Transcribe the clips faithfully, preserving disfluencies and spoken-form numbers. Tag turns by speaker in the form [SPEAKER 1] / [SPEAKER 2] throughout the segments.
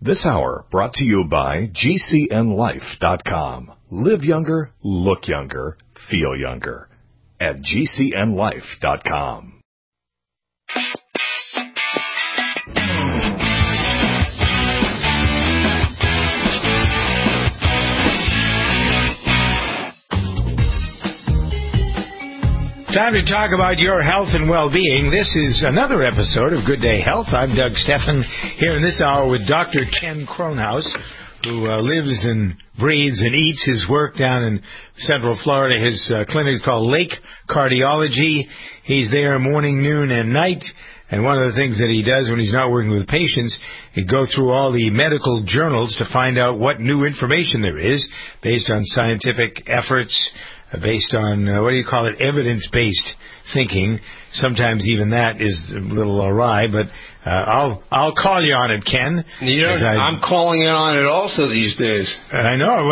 [SPEAKER 1] This hour brought to you by G C N life dot com. Live younger, look younger, feel younger at G C N life dot com.
[SPEAKER 2] Time to talk about your health and well-being. This is another episode of Good Day Health. I'm Doug Steffen here in this hour with Doctor Ken Kronhaus, who uh, lives and breathes and eats his work down in Central Florida. His uh, clinic is called Lake Cardiology. He's there morning, noon, and night. And one of the things that he does when he's not working with patients, he go through all the medical journals to find out what new information there is based on scientific efforts, based on, uh, what do you call it, evidence-based thinking. Sometimes even that is a little awry, but uh, I'll I'll call you on it, Ken.
[SPEAKER 3] You know, I, I'm calling you on it also these days.
[SPEAKER 2] I know.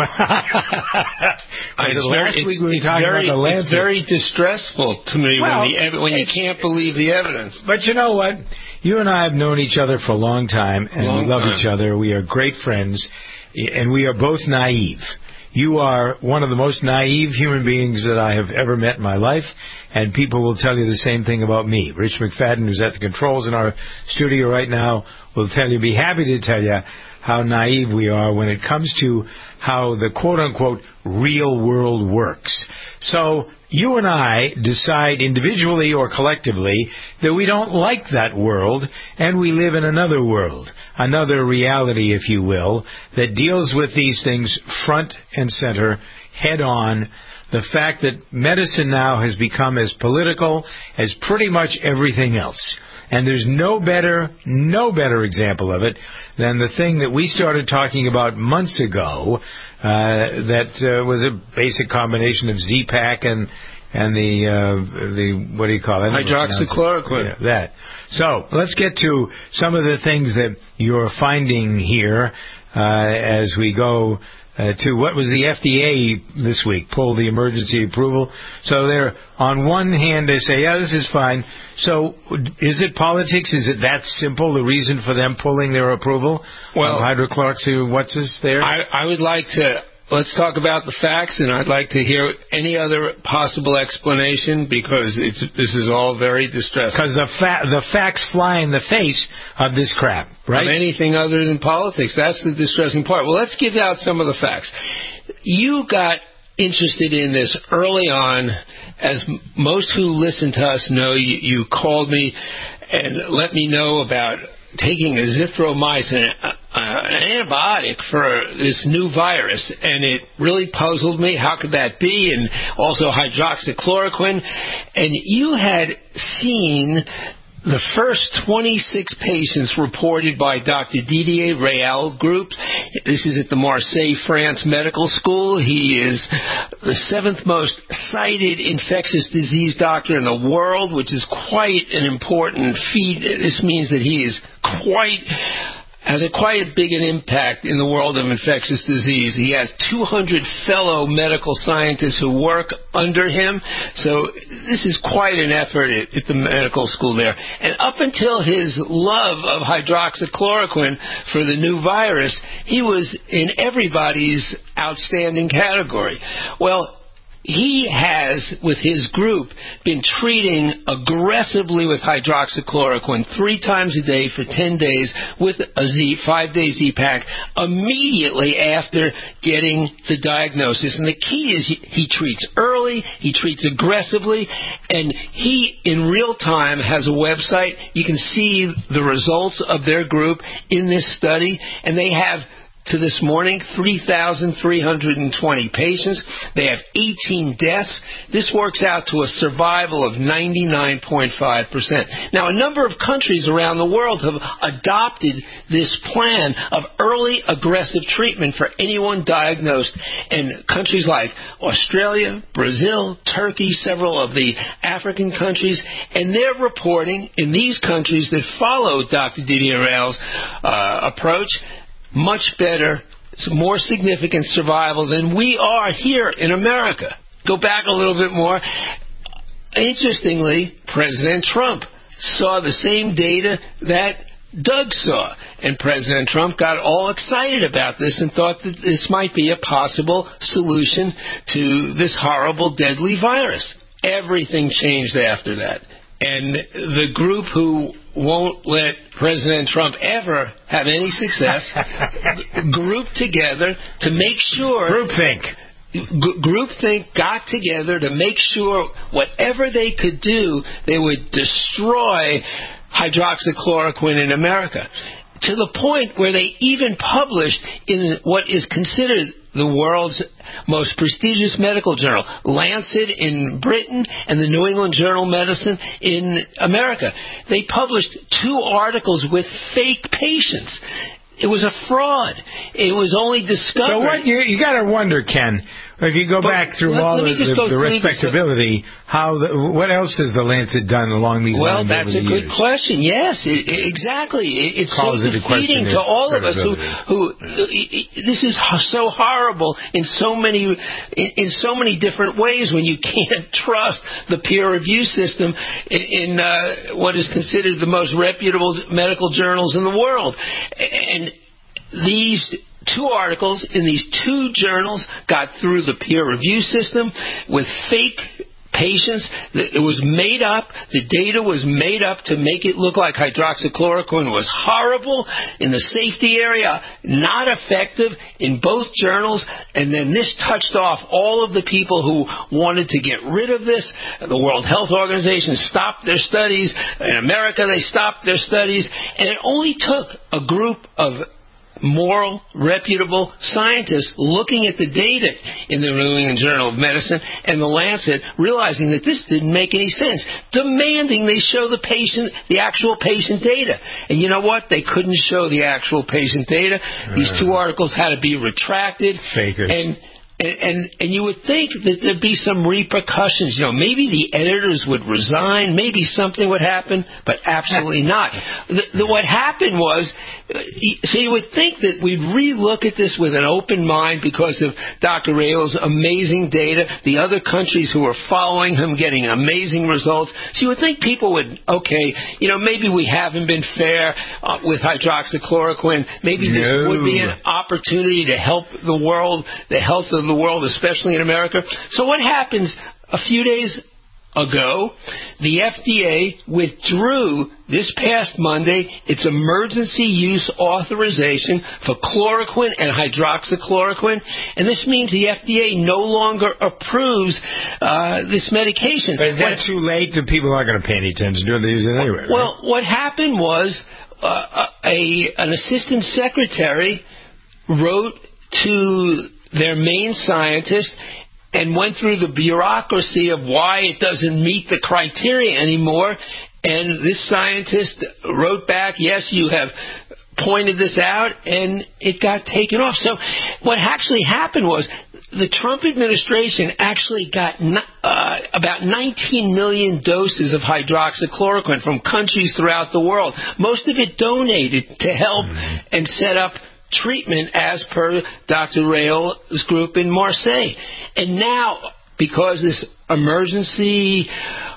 [SPEAKER 3] I,
[SPEAKER 2] last week we were talking
[SPEAKER 3] very,
[SPEAKER 2] about the Lancet.
[SPEAKER 3] It's very distressful to me
[SPEAKER 2] well,
[SPEAKER 3] when, the, when you can't believe the evidence.
[SPEAKER 2] But you know what? You and I have known each other for a long time, and
[SPEAKER 3] long
[SPEAKER 2] we love
[SPEAKER 3] time.
[SPEAKER 2] each other. We are great friends, and we are both naive. You are one of the most naive human beings that I have ever met in my life, and people will tell you the same thing about me. Rich McFadden, who's at the controls in our studio right now, will tell you, be happy to tell you how naive we are when it comes to how the quote-unquote real world works. So you and I decide individually or collectively that we don't like that world, and we live in another world, another reality, if you will, that deals with these things front and center, head on. The fact that medicine now has become as political as pretty much everything else. And there's no better, no better example of it than the thing that we started talking about months ago, uh, that uh, was a basic combination of Z-Pak and and the uh, the what do you call it?
[SPEAKER 3] Hydroxychloroquine.
[SPEAKER 2] Yeah, that. So let's get to some of the things that you're finding here uh, as we go. Uh, to what was the F D A this week, pulled the emergency approval. So they're, on one hand, they say, yeah, this is fine. So is it politics? Is it that simple, the reason for them pulling their approval?
[SPEAKER 3] Well,
[SPEAKER 2] hydrochloroxy, what's this there?
[SPEAKER 3] I, I would like to, let's talk about the facts, and I'd like to hear any other possible explanation, because it's, this is all very distressing.
[SPEAKER 2] Because the, fa- the facts fly in the face of this crap, right?
[SPEAKER 3] Of anything other than politics. That's the distressing part. Well, let's give out some of the facts. You got interested in this early on. As most who listen to us know, you, you called me and let me know about taking azithromycin, uh, an antibiotic for this new virus, and it really puzzled me. How could that be? And also hydroxychloroquine. And you had seen the first twenty-six patients reported by Doctor Didier Raoul group. This is at the Marseille, France Medical School. He is the seventh most cited infectious disease doctor in the world, which is quite an important feat. This means that he is quite... has a quite a big an impact in the world of infectious disease. He has two hundred fellow medical scientists who work under him, so this is quite an effort at, at the medical school there. And up until his love of hydroxychloroquine for the new virus, he was in everybody's outstanding category. Well, he has, with his group, been treating aggressively with hydroxychloroquine three times a day for ten days with a Z, five-day Z-Pak immediately after getting the diagnosis. And the key is he, he treats early, he treats aggressively, and he, in real time, has a website. You can see the results of their group in this study, and they have, to this morning, three thousand three hundred twenty patients. They have eighteen deaths. This works out to a survival of ninety-nine point five percent. Now, a number of countries around the world have adopted this plan of early aggressive treatment for anyone diagnosed. And countries like Australia, Brazil, Turkey, several of the African countries, and they're reporting in these countries that follow Doctor Didier Raoul's uh, approach, much better, more significant survival than we are here in America. Go back a little bit more. Interestingly, President Trump saw the same data that Doug saw. And President Trump got all excited about this and thought that this might be a possible solution to this horrible, deadly virus. Everything changed after that. And the group who won't let President Trump ever have any success grouped together to make sure...
[SPEAKER 2] Groupthink.
[SPEAKER 3] G- groupthink got together to make sure whatever they could do, they would destroy hydroxychloroquine in America. To the point where they even published in what is considered the world's most prestigious medical journal, Lancet in Britain and the New England Journal of Medicine in America. They published two articles with fake patients. It was a fraud. It was only discovered.
[SPEAKER 2] So what you, you got to wonder, Ken, if you go
[SPEAKER 3] but
[SPEAKER 2] back through
[SPEAKER 3] let,
[SPEAKER 2] all
[SPEAKER 3] let
[SPEAKER 2] the, the, the respectability, how the, what else has the Lancet done along these
[SPEAKER 3] well,
[SPEAKER 2] lines?
[SPEAKER 3] Well, that's a good
[SPEAKER 2] years?
[SPEAKER 3] question. Yes, it, it, exactly. It, it's
[SPEAKER 2] Calls
[SPEAKER 3] so
[SPEAKER 2] it
[SPEAKER 3] defeating to all of us who, who
[SPEAKER 2] yeah.
[SPEAKER 3] this is so horrible in so many in, in so many different ways when you can't trust the peer review system in, in uh, what is considered the most reputable medical journals in the world. And these two articles in these two journals got through the peer review system with fake patients. It was made up. The data was made up to make it look like hydroxychloroquine was horrible in the safety area, not effective in both journals. And then this touched off all of the people who wanted to get rid of this. The World Health Organization stopped their studies. In America, they stopped their studies. And it only took a group of moral, reputable scientists looking at the data in the New England Journal of Medicine and the Lancet, realizing that this didn't make any sense, demanding they show the patient, the actual patient data. And you know what? They couldn't show the actual patient data. These two articles had to be retracted.
[SPEAKER 2] Fakers.
[SPEAKER 3] And And, and and you would think that there'd be some repercussions. You know, maybe the editors would resign, maybe something would happen, but absolutely not. The, the, what happened was, so you would think that we'd relook at this with an open mind because of Doctor Rao's amazing data, the other countries who are following him getting amazing results. So you would think people would, okay, you know, maybe we haven't been fair uh, with hydroxychloroquine. Maybe this
[SPEAKER 2] no.
[SPEAKER 3] would be an opportunity to help the world, the health of the world, especially in America. So what happens a few days ago, the F D A withdrew this past Monday its emergency use authorization for chloroquine and hydroxychloroquine, and this means the F D A no longer approves uh, this medication.
[SPEAKER 2] But is that what, too late? The people aren't going to pay any attention to it. They use it anyway, right?
[SPEAKER 3] Well, what happened was uh, a an assistant secretary wrote to their main scientist and went through the bureaucracy of why it doesn't meet the criteria anymore. And this scientist wrote back, yes, you have pointed this out, and it got taken off. So what actually happened was the Trump administration actually got uh, about nineteen million doses of hydroxychloroquine from countries throughout the world, most of it donated to help mm-hmm. and set up treatment as per Doctor Rao's group in Marseille. And now, because this emergency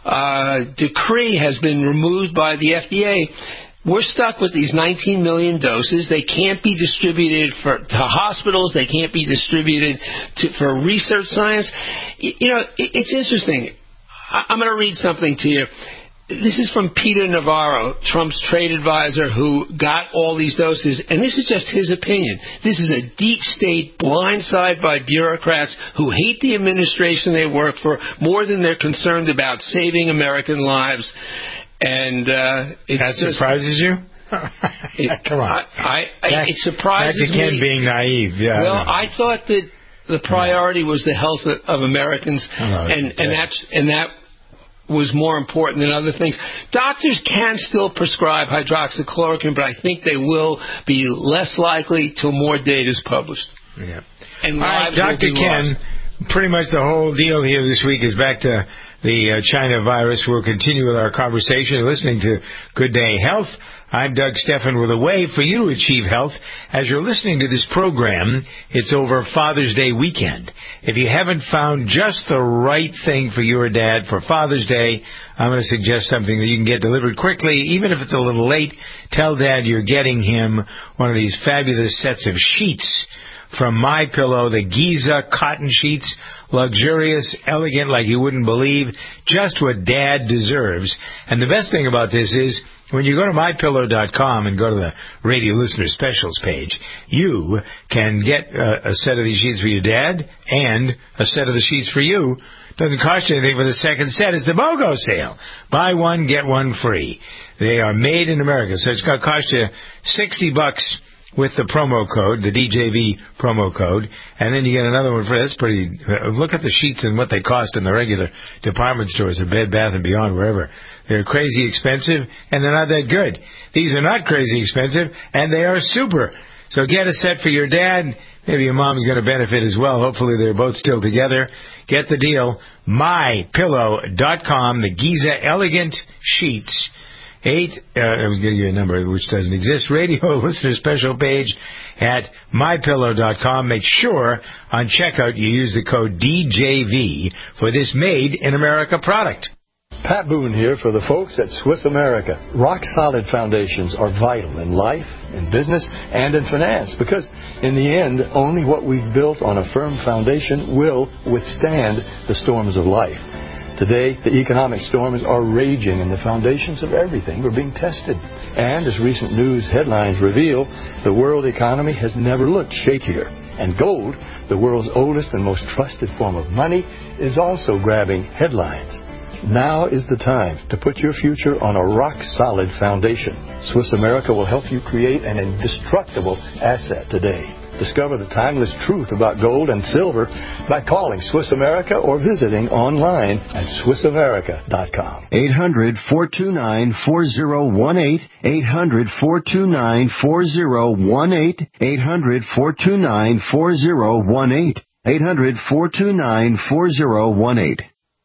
[SPEAKER 3] uh, decree has been removed by the F D A, we're stuck with these nineteen million doses. They can't be distributed for, to hospitals. They can't be distributed to, for research science. You know, it, it's interesting. I, I'm going to read something to you. This is from Peter Navarro, Trump's trade advisor, who got all these doses, and this is just his opinion. This is a deep state blindsided by bureaucrats who hate the administration they work for more than they're concerned about saving American lives. And uh, it
[SPEAKER 2] that
[SPEAKER 3] just,
[SPEAKER 2] surprises you?
[SPEAKER 3] it,
[SPEAKER 2] Come on,
[SPEAKER 3] I, I,
[SPEAKER 2] that,
[SPEAKER 3] it surprises
[SPEAKER 2] that's again
[SPEAKER 3] me.
[SPEAKER 2] being naive. Yeah.
[SPEAKER 3] Well, I, I thought that the priority was the health of, of Americans, and and that's and that. was more important than other things. Doctors can still prescribe hydroxychloroquine, but I think they will be less likely till more data is published.
[SPEAKER 2] Yeah.
[SPEAKER 3] And
[SPEAKER 2] all right,
[SPEAKER 3] lives
[SPEAKER 2] Doctor
[SPEAKER 3] will be
[SPEAKER 2] Ken,
[SPEAKER 3] lost.
[SPEAKER 2] Pretty much the whole deal here this week is back to the uh, China virus. We'll continue with our conversation. You're listening to Good Day Health I'm Doug Stephan with a way for you to achieve health. As you're listening to this program, it's over Father's Day weekend. If you haven't found just the right thing for your dad for Father's Day, I'm going to suggest something that you can get delivered quickly. Even if it's a little late, tell Dad you're getting him one of these fabulous sets of sheets from MyPillow, the Giza cotton sheets, luxurious, elegant, like you wouldn't believe, just what Dad deserves. And the best thing about this is, when you go to my pillow dot com and go to the Radio Listener Specials page, you can get a, a set of these sheets for your dad and a set of the sheets for you. Doesn't cost you anything for the second set. It's the BOGO sale. Buy one, get one free. They are made in America, so it's going to cost you sixty bucks with the promo code, the D J V promo code, and then you get another one for that's pretty. Uh, look at the sheets and what they cost in the regular department stores, or Bed Bath and Beyond, wherever. They're crazy expensive, and they're not that good. These are not crazy expensive, and they are super. So get a set for your dad. Maybe your mom's going to benefit as well. Hopefully they're both still together. Get the deal. my pillow dot com, the Giza Elegant Sheets. Eight, uh, I was giving you a number which doesn't exist. Radio Listener Special page at my pillow dot com. Make sure on checkout you use the code D J V for this Made in America product.
[SPEAKER 4] Pat Boone here for the folks at Swiss America. Rock-solid foundations are vital in life, in business, and in finance because, in the end, only what we've built on a firm foundation will withstand the storms of life. Today, the economic storms are raging and the foundations of everything are being tested. And as recent news headlines reveal, the world economy has never looked shakier. And gold, the world's oldest and most trusted form of money, is also grabbing headlines. Now is the time to put your future on a rock-solid foundation. Swiss America will help you create an indestructible asset today. Discover the timeless truth about gold and silver by calling Swiss America or visiting online at swiss america dot com.
[SPEAKER 5] eight hundred, four two nine, four zero one eight. eight hundred, four two nine, four zero one eight. eight hundred, four two nine, four zero one eight. eight hundred, four two nine, four zero one eight.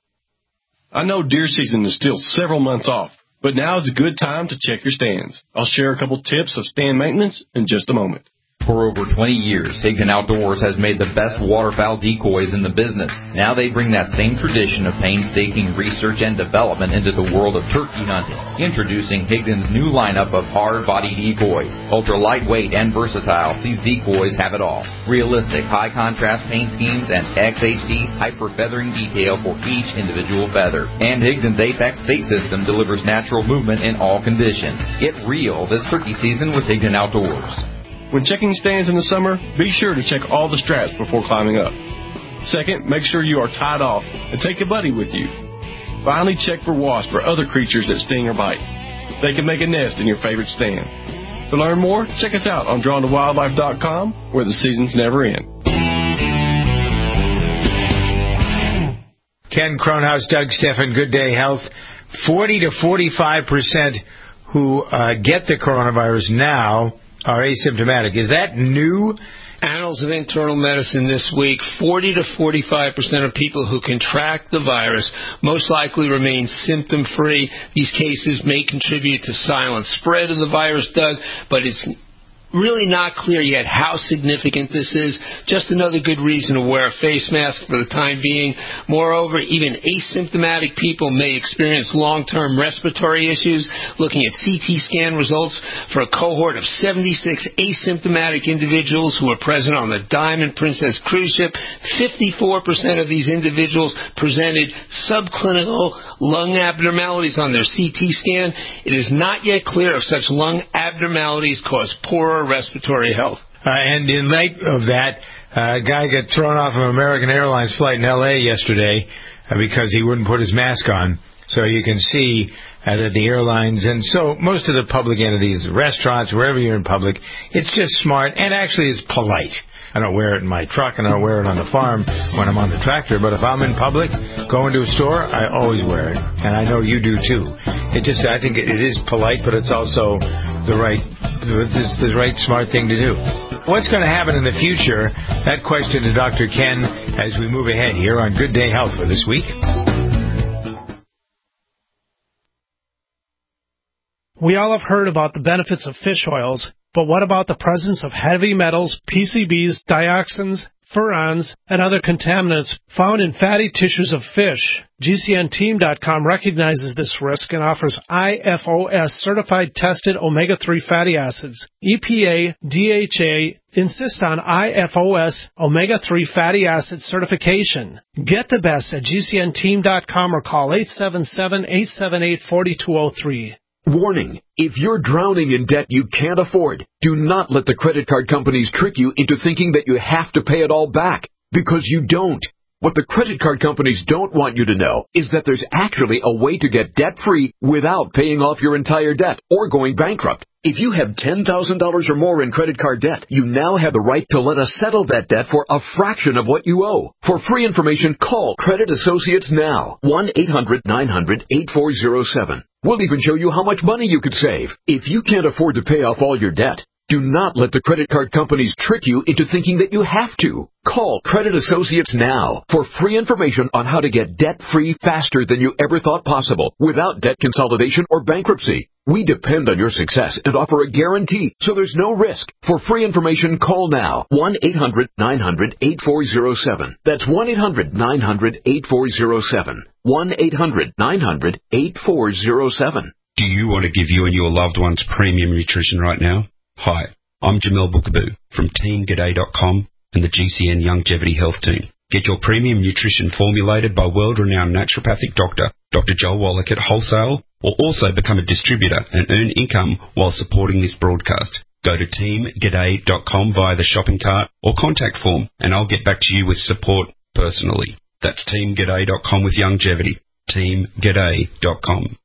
[SPEAKER 6] I know deer season is still several months off, but now is a good time to check your stands. I'll share a couple tips of stand maintenance in just a moment.
[SPEAKER 7] For over twenty years, Higdon Outdoors has made the best waterfowl decoys in the business. Now they bring that same tradition of painstaking research and development into the world of turkey hunting. Introducing Higdon's new lineup of hard-body decoys. Ultra lightweight and versatile, these decoys have it all. Realistic, high-contrast paint schemes and X H D hyper-feathering detail for each individual feather. And Higdon's Apex bait system delivers natural movement in all conditions. Get real this turkey season with Higdon Outdoors.
[SPEAKER 6] When checking stands in the summer, be sure to check all the straps before climbing up. Second, make sure you are tied off and take a buddy with you. Finally, check for wasps or other creatures that sting or bite. They can make a nest in your favorite stand. To learn more, check us out on drawn to wildlife dot com, where the seasons never end.
[SPEAKER 2] Ken Kronhaus, Doug Stephan, Good Day Health. forty to forty-five percent who uh, get the coronavirus now are asymptomatic. Is that new?
[SPEAKER 3] Annals of Internal Medicine this week, forty to forty-five percent of people who contract the virus most likely remain symptom-free. These cases may contribute to silent spread of the virus, Doug, but it's really not clear yet how significant this is. Just another good reason to wear a face mask for the time being. Moreover, even asymptomatic people may experience long-term respiratory issues. Looking at C T scan results for a cohort of seventy-six asymptomatic individuals who were present on the Diamond Princess cruise ship, fifty-four percent of these individuals presented subclinical lung abnormalities on their C T scan. It is not yet clear if such lung abnormalities cause poorer respiratory health.
[SPEAKER 2] Uh, and in light of that, uh, a guy got thrown off of American Airlines flight in L A yesterday uh, because he wouldn't put his mask on. So you can see uh, that the airlines and so most of the public entities, restaurants, wherever you're in public, it's just smart and actually it's polite. I don't wear it in my truck and I don't wear it on the farm when I'm on the tractor, but if I'm in public, going to a store, I always wear it. And I know you do too. It just, I think it is polite, but it's also the right, it's the right smart thing to do. What's going to happen in the future? That question to Doctor Ken as we move ahead here on Good Day Health for this week.
[SPEAKER 8] We all have heard about the benefits of fish oils, but what about the presence of heavy metals, P C Bs, dioxins, furans, and other contaminants found in fatty tissues of fish? G C N team dot com recognizes this risk and offers I F O S-certified tested omega three fatty acids. E P A, D H A insist on I F O S omega three fatty acid certification. Get the best at G C N team dot com or call eight seven seven, eight seven eight, four two zero three.
[SPEAKER 9] Warning, if you're drowning in debt you can't afford, do not let the credit card companies trick you into thinking that you have to pay it all back, because you don't. What the credit card companies don't want you to know is that there's actually a way to get debt-free without paying off your entire debt or going bankrupt. If you have ten thousand dollars or more in credit card debt, you now have the right to let us settle that debt for a fraction of what you owe. For free information, call Credit Associates now, one eight hundred, nine hundred, eight four zero seven. We'll even show you how much money you could save. If you can't afford to pay off all your debt, do not let the credit card companies trick you into thinking that you have to. Call Credit Associates now for free information on how to get debt-free faster than you ever thought possible without debt consolidation or bankruptcy. We depend on your success and offer a guarantee, so there's no risk. For free information, call now, one eight hundred, nine hundred, eight four zero seven. That's one eight hundred, nine hundred, eight four zero seven. one eight hundred, nine hundred, eight four zero seven.
[SPEAKER 10] Do you want to give you and your loved ones premium nutrition right now? Hi, I'm Jamel Bookaboo from Team G'day dot com and the G C N Longevity Health Team. Get your premium nutrition formulated by world-renowned naturopathic doctor, Doctor Joel Wallach at wholesale, or also become a distributor and earn income while supporting this broadcast. Go to Team G'day dot com via the shopping cart or contact form, and I'll get back to you with support personally. That's Team G'day dot com with longevity. Team G'day dot com.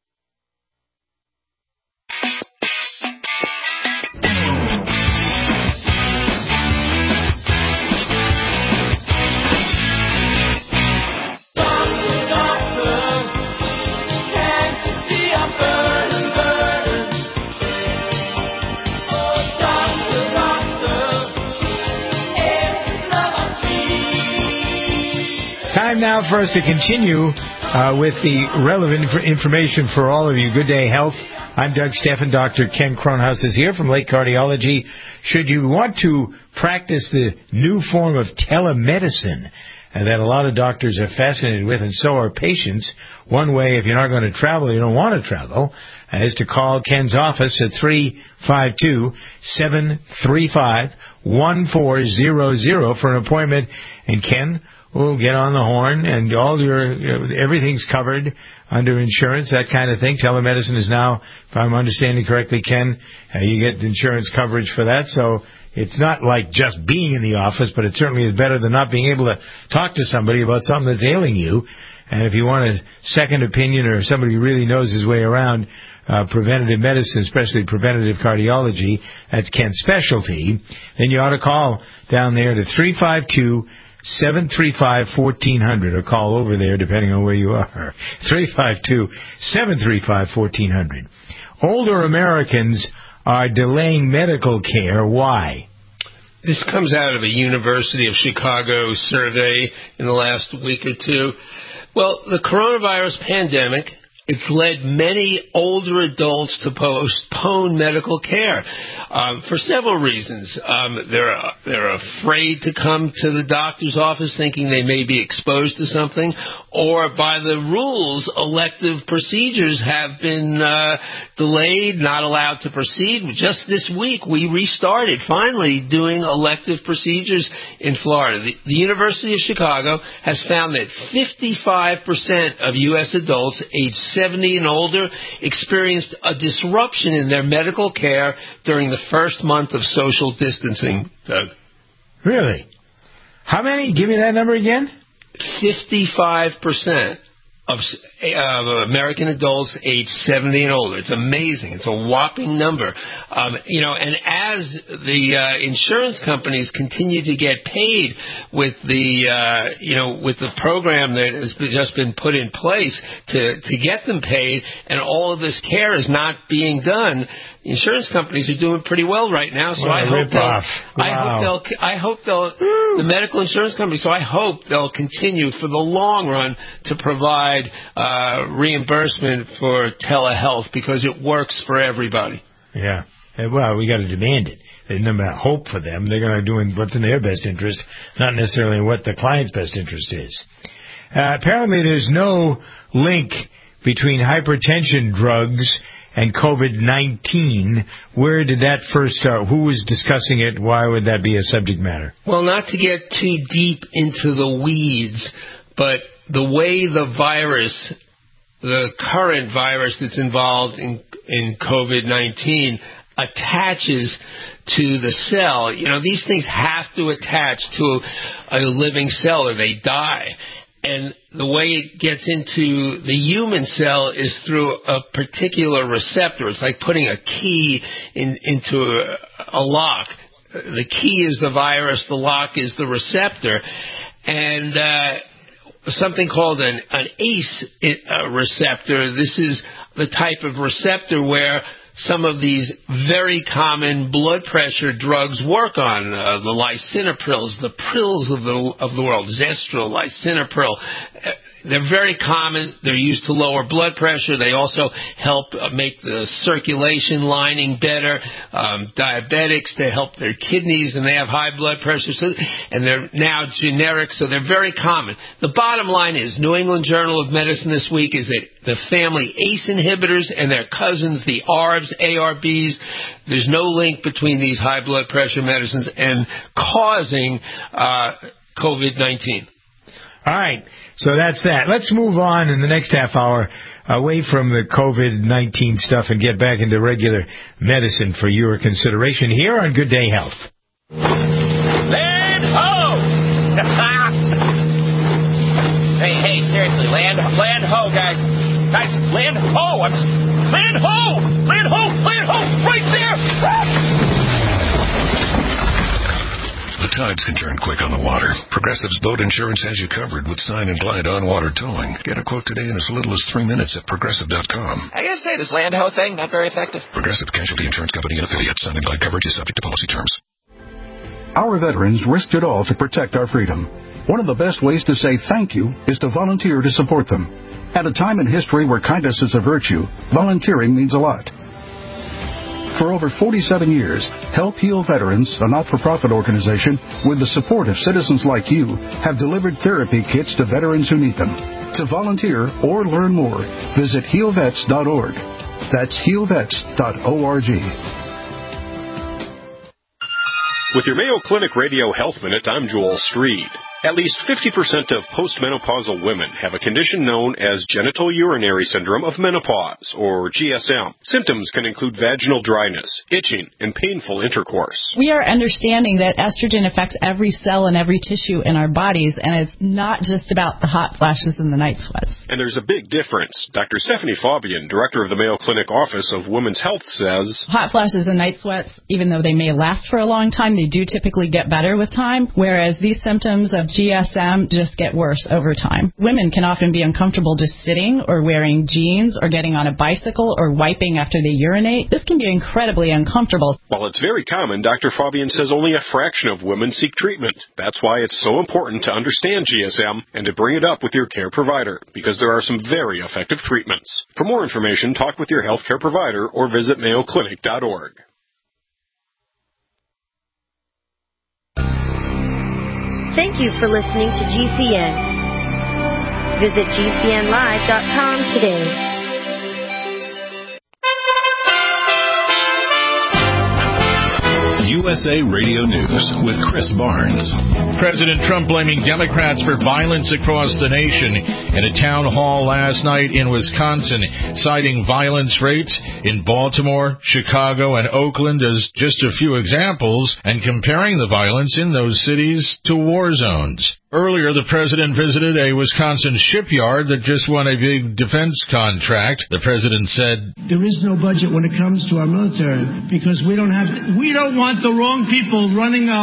[SPEAKER 2] Time now for us to continue uh, with the relevant information for all of you. Good day, health. I'm Doug Steffen. Doctor Ken Kronhaus is here from Lake Cardiology. Should you want to practice the new form of telemedicine uh, that a lot of doctors are fascinated with, and so are patients, one way, if you're not going to travel, you don't want to travel, uh, is to call Ken's office at three five two, seven three five, one four zero zero for an appointment. And Ken will get on the horn, and all your, you know, everything's covered under insurance, that kind of thing. Telemedicine is now, if I'm understanding correctly, Ken, uh, you get insurance coverage for that. So it's not like just being in the office, but it certainly is better than not being able to talk to somebody about something that's ailing you. And if you want a second opinion or somebody who really knows his way around uh, preventative medicine, especially preventative cardiology, that's Ken's specialty, then you ought to call down there to three five two, seven three five, one four zero zero or call over there depending on where you are. three five two, seven three five, one four zero zero. Older Americans are delaying medical care. Why?
[SPEAKER 3] This comes out of a University of Chicago survey in the last week or two. Well, the coronavirus pandemic, it's led many older adults to postpone medical care um, for several reasons. Um, they're they're afraid to come to the doctor's office thinking they may be exposed to something, or by the rules, elective procedures have been uh, delayed, not allowed to proceed. Just this week, we restarted, finally, doing elective procedures in Florida. The, the University of Chicago has found that fifty-five percent of U S adults aged seventy and older experienced a disruption in their medical care during the first month of social distancing, Doug.
[SPEAKER 2] Really? How many? Give me that number again.
[SPEAKER 3] fifty-five percent of uh, American adults aged seventy and older. It's amazing. It's a whopping number. Um, you know, and as the uh, insurance companies continue to get paid with the, uh, you know, with the program that has just been put in place to, to get them paid, and all of this care is not being done, insurance companies are doing pretty well right now. So
[SPEAKER 2] What
[SPEAKER 3] I
[SPEAKER 2] a
[SPEAKER 3] hope they'll,
[SPEAKER 2] rip-off.
[SPEAKER 3] I
[SPEAKER 2] Wow.
[SPEAKER 3] hope they'll, I hope they'll, the medical insurance companies. So I hope they'll continue for the long run to provide uh, reimbursement for telehealth because it works for everybody.
[SPEAKER 2] Yeah. Well, we got to demand it. There's no matter hope for them. They're going to do what's in their best interest, not necessarily what the client's best interest is. Uh, apparently, there's no link between hypertension drugs and COVID nineteen. Where did that first start? Who was discussing it? Why would that be a subject matter?
[SPEAKER 3] Well, not to get too deep into the weeds, but the way the virus, the current virus that's involved in, in COVID nineteen, attaches to the cell. You know, these things have to attach to a living cell or they die. And the way it gets into the human cell is through a particular receptor. It's like putting a key in, into a, a lock. The key is the virus, the lock is the receptor. And uh, something called an, an A C E receptor, this is the type of receptor where some of these very common blood pressure drugs work on, uh, the lisinoprils, the prils of the of the world, Zestril, lisinopril. Uh, they're very common. They're used to lower blood pressure. They also help uh, make the circulation lining better. Um, diabetics, they help their kidneys, and they have high blood pressure. So, and they're now generic, so they're very common. The bottom line is, New England Journal of Medicine this week is that the family A C E inhibitors and their cousins, the A R Bs, A R Bs, there's no link between these high blood pressure medicines and causing uh, COVID nineteen.
[SPEAKER 2] All right, so that's that. Let's move on in the next half hour away from the COVID nineteen stuff and get back into regular medicine for your consideration here on Good Day Health.
[SPEAKER 11] Land ho! hey, hey, seriously, land, land ho, guys. Guys, land ho! I'm, land ho! Land ho! Land ho! Right there!
[SPEAKER 1] The tides can turn quick on the water. Progressive's boat insurance has you covered with Sign and Glide on-water towing. Get a quote today in as little as three minutes at Progressive dot com.
[SPEAKER 11] I gotta say, this land ho thing, not very effective.
[SPEAKER 1] Progressive Casualty Insurance Company and affiliates. Sign and Glide coverage is subject to policy terms.
[SPEAKER 12] Our veterans risked it all to protect our freedom. One of the best ways to say thank you is to volunteer to support them. At a time in history where kindness is a virtue, volunteering means a lot. For over forty-seven years, Help Heal Veterans, a not-for-profit organization, with the support of citizens like you, have delivered therapy kits to veterans who need them. To volunteer or learn more, visit heal vets dot org. That's heal vets dot org.
[SPEAKER 13] With your Mayo Clinic Radio Health Minute, I'm Joel Streed. At least fifty percent of postmenopausal women have a condition known as genital urinary syndrome of menopause, or G S M. Symptoms can include vaginal dryness, itching, and painful intercourse.
[SPEAKER 14] We are understanding that estrogen affects every cell and every tissue in our bodies, and it's not just about the hot flashes and the night sweats.
[SPEAKER 13] And there's a big difference. Doctor Stephanie Fabian, director of the Mayo Clinic Office of Women's Health, says,
[SPEAKER 14] hot flashes and night sweats, even though they may last for a long time, they do typically get better with time, whereas these symptoms of G S M just get worse over time. Women can often be uncomfortable just sitting or wearing jeans or getting on a bicycle or wiping after they urinate. This can be incredibly uncomfortable.
[SPEAKER 13] While it's very common, Doctor Fabian says only a fraction of women seek treatment. That's why it's so important to understand G S M and to bring it up with your care provider, because there are some very effective treatments. For more information, talk with your healthcare provider or visit mayo clinic dot org.
[SPEAKER 15] Thank you for listening to G C N. Visit G C N live dot com today.
[SPEAKER 1] U S A Radio News with Chris Barnes.
[SPEAKER 16] President Trump blaming Democrats for violence across the nation in a town hall last night in Wisconsin, citing violence rates in Baltimore, Chicago, and Oakland as just a few examples, and comparing the violence in those cities to war zones. Earlier, the president visited a Wisconsin shipyard that just won a big defense contract. The president said,
[SPEAKER 17] there is no budget when it comes to our military because we don't have, we don't want the wrong people running up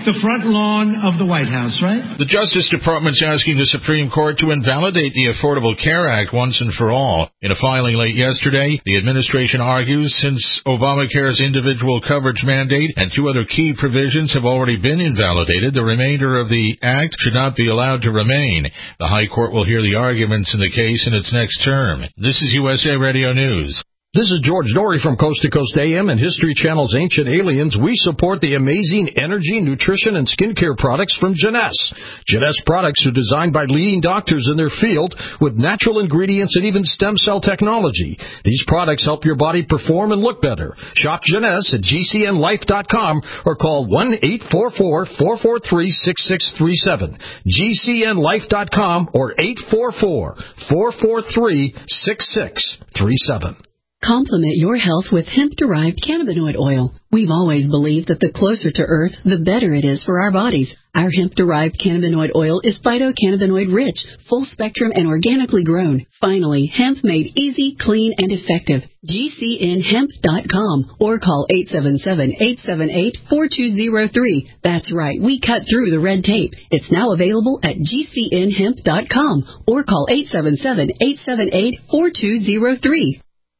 [SPEAKER 17] the front lawn of the White House, right?
[SPEAKER 16] The Justice Department's asking the Supreme Court to invalidate the Affordable Care Act once and for all. In a filing late yesterday, the administration argues since Obamacare's individual coverage mandate and two other key provisions have already been invalidated, the remainder of the act should not be allowed to remain. The High Court will hear the arguments in the case in its next term. This is U S A Radio News.
[SPEAKER 18] This is George Norrie from Coast to Coast A M and History Channel's Ancient Aliens. We support the amazing energy, nutrition, and skincare products from Jeunesse. Jeunesse products are designed by leading doctors in their field with natural ingredients and even stem cell technology. These products help your body perform and look better. Shop Jeunesse at G C N life dot com or call one eight four four, four four three, six six three seven. G C N life dot com or eight four four, four four three, six six three seven.
[SPEAKER 19] Complement your health with hemp-derived cannabinoid oil. We've always believed that the closer to Earth, the better it is for our bodies. Our hemp-derived cannabinoid oil is phytocannabinoid-rich, full-spectrum, and organically grown. Finally, hemp made easy, clean, and effective. G C N hemp dot com or call eight seven seven, eight seven eight, four two zero three. That's right, we cut through the red tape. It's now available at G C N hemp dot com or call eight seven seven, eight seven eight, four two zero three.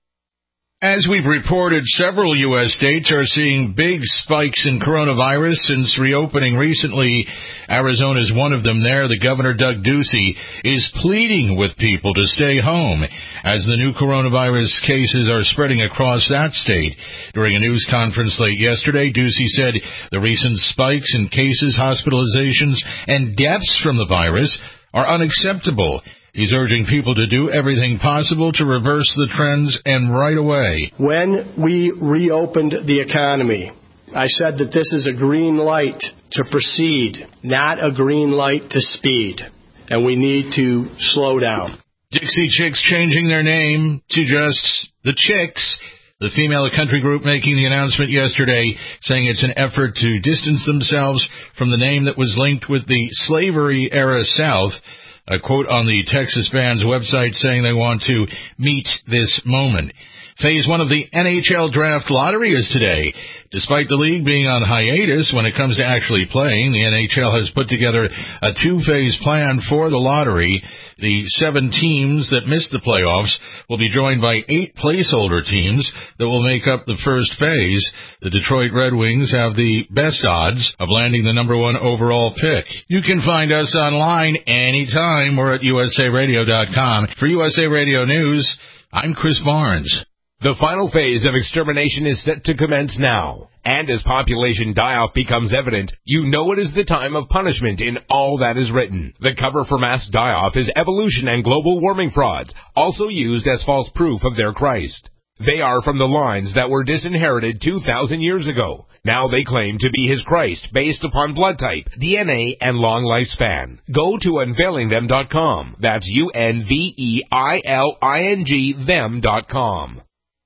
[SPEAKER 16] As we've reported, several U S states are seeing big spikes in coronavirus since reopening recently. Arizona is one of them there. The governor, Doug Ducey, is pleading with people to stay home as the new coronavirus cases are spreading across that state. During a news conference late yesterday, Ducey said the recent spikes in cases, hospitalizations, and deaths from the virus are unacceptable. He's urging people to do everything possible to reverse the trends, and right away.
[SPEAKER 20] When we reopened the economy, I said that this is a green light to proceed, not a green light to speed, and we need to slow down.
[SPEAKER 16] Dixie Chicks changing their name to just the Chicks. The female country group making the announcement yesterday, saying it's an effort to distance themselves from the name that was linked with the slavery-era South. A quote on the Texas band's website saying they want to meet this moment. Phase one of the N H L Draft Lottery is today. Despite the league being on hiatus when it comes to actually playing, the N H L has put together a two-phase plan for the lottery. The seven teams that missed the playoffs will be joined by eight placeholder teams that will make up the first phase. The Detroit Red Wings have the best odds of landing the number one overall pick. You can find us online anytime. We're at U S A radio dot com. For U S A Radio News, I'm Chris Barnes.
[SPEAKER 21] The final phase of extermination is set to commence now. And as population die-off becomes evident, you know it is the time of punishment in all that is written. The cover for mass die-off is evolution and global warming frauds, also used as false proof of their Christ. They are from the lines that were disinherited two thousand years ago. Now they claim to be his Christ based upon blood type, D N A, and long lifespan. Go to unveiling them dot com. That's U N V E I L I N G them dot com.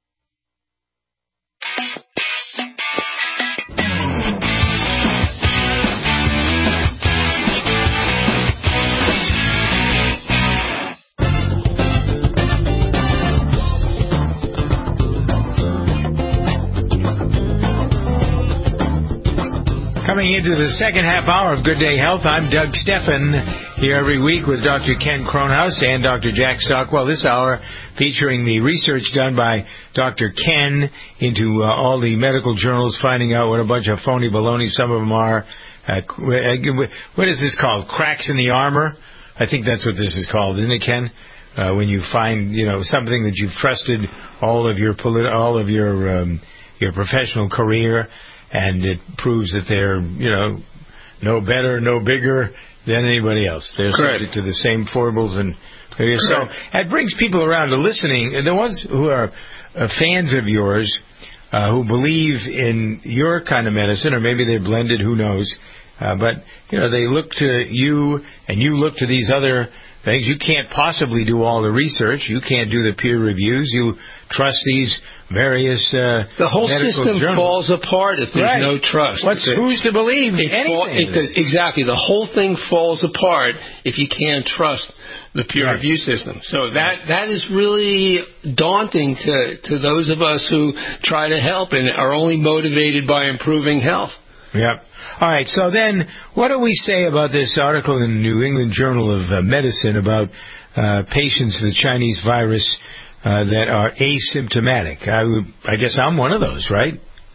[SPEAKER 2] Coming into the second half hour of Good Day Health, I'm Doug Steffen, here every week with Doctor Ken Kronhaus and Doctor Jack Stockwell. This hour featuring the research done by Doctor Ken into uh, all the medical journals, finding out what a bunch of phony baloney some of them are. Uh, what is this called? Cracks in the armor? I think that's what this is called, isn't it, Ken? Uh, when you find, you know, something that you've trusted all of your politi- all of your um, your professional career, and it proves that they're, you know, no better, no bigger than anybody else. They're
[SPEAKER 3] Correct.
[SPEAKER 2] subject to the same foibles and failures. So it brings people around to listening. And the ones who are uh, fans of yours, uh, who believe in your kind of medicine, or maybe they're blended, who knows. Uh, but, you know, they look to you, and you look to these other things. You can't possibly do all the research. You can't do the peer reviews. You trust these various uh,
[SPEAKER 3] the whole system
[SPEAKER 2] journals.
[SPEAKER 3] falls apart if there's
[SPEAKER 2] right.
[SPEAKER 3] no trust.
[SPEAKER 2] What's,
[SPEAKER 3] it,
[SPEAKER 2] who's to believe
[SPEAKER 3] it
[SPEAKER 2] anything?
[SPEAKER 3] Fall, it, the, exactly. The whole thing falls apart if you can't trust the peer
[SPEAKER 2] right.
[SPEAKER 3] review system. So that that is really daunting to, to those of us who try to help and are only motivated by improving health.
[SPEAKER 2] Yep. All right. So then, what do we say about this article in the New England Journal of uh, Medicine about uh, patients with the Chinese virus uh, that are asymptomatic? I, would, I guess I'm one of those, right?